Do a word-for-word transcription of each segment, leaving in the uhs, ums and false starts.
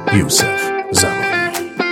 یوسف زمانی.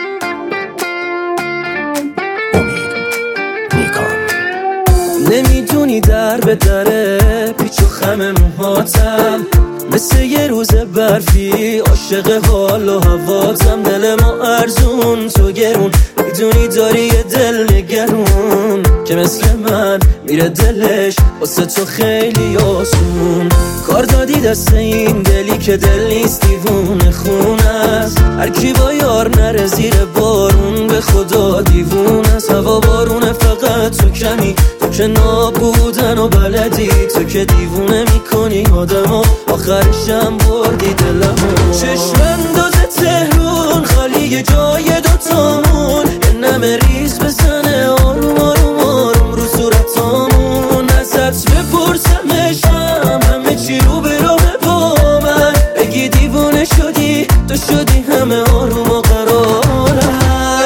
امید نیکان. نمیدونی در به دره پیچ و خم موهاتم، مثل یه روز برفی عاشق حال و هواتم. دل ما ارزون تو گرون، میدونی داری یه دل نگرون که مثل من میره دلش واسه تو خیلی آسون. کار دادی دست این دلی که دل نیست دیوونه خون است. هر کی با یار نره زیر بارون به خدا دیوونه است. هوا بارونه فقط تو کمی، تو که نابودن و بلدی، تو که دیوونه میکنی آدمو، آخرشم بردی دلمو. چشم انداز تهرون خالی جای دوتامون، یه نمه ریز بزنه آروم آروم آروم رو صورتامون. ازت بپرسمشم همه چی رو به راه با من، بگی دیوونه شدی تو شدی همه آروم و قرارم.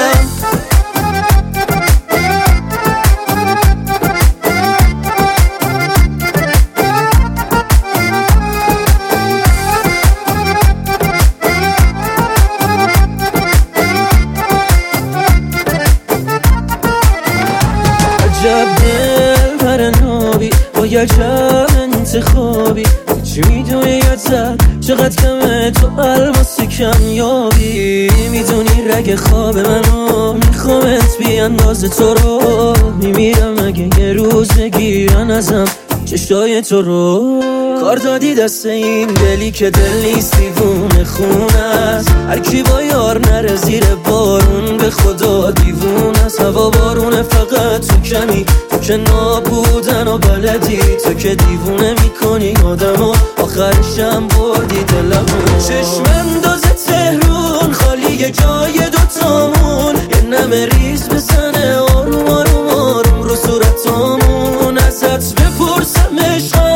عجب دل پرنابی با یه عجب انتخابی، چی میدونی ازت چقدر کمه تو الماس کمیابی. میدونی رگ خواب منو میخوامت بی انداز تو رو، میمیرم اگه یه روز بگیرن ازم چشای تو رو. کار دادی دست این دلی که دل نیست دیوونه خون است. هر کی با یار نره زیر بارون به خدا دیوونه است. هوا بارونه فقط تو کمی، تو که نابودن و بلدی، تو که دیوونه میکنی آدمو، آخرشم بردی دلمو. چشم انداز تهرون خالی جای دوتامون، یه نمه ریز بزنه آروم آروم آروم رو صورتامون. ازت بپرسم عشق